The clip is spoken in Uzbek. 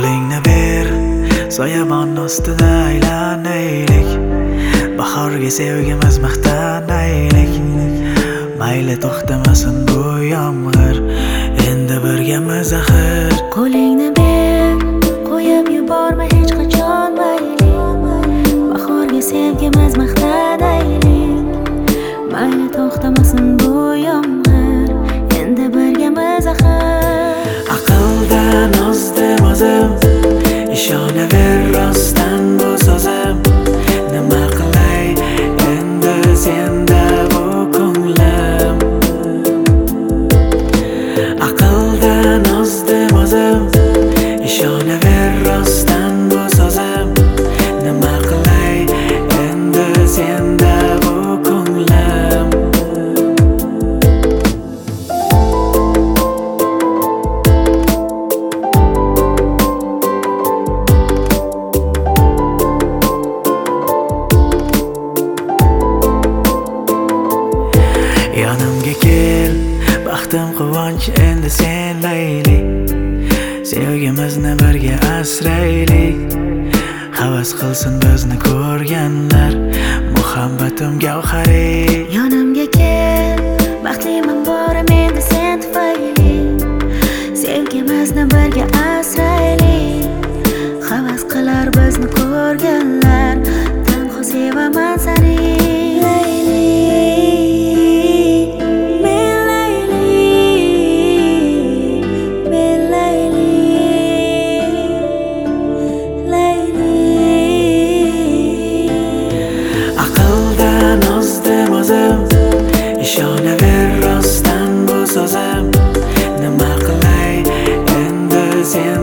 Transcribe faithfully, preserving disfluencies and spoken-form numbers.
Qo'lingni ber, soyabon ustida aylanaylik. Bahorga sevgimiz maqtanaylik. Mayli to'xtamasin bu yomg'ir, endi birgamiz axir. Qo'lingni ber, qo'yib yuborma hech qachon mayli. Bahorga sevgimiz maqtanaylik. Mayli to'xtamasin bu yomg'ir, endi birgamiz axir. Aqldan ozdim o'zim, ishonaver rostdan bu so'zim. Nima qilay endi senda bu ko'nglim? Aqldan ozdim o'zim, ishonaver rostdan bu so'zim. Nima qilay endi senda bu ko'nglim? Yonimga kel, baxtim quvonch endi sen layli. Sevgimizni birga asraylik. Havas qilsin bizni ko'rganlar, muhabbatim gavhari. Yonimga kel, baxtliman borim endi sen tufayli. Sevgimizni birga asraylik. Havas qilar bizni ko'rganlar, tanho sevaman seni. Ishonaver rostdan bu so'zim. Nima qilay endi sen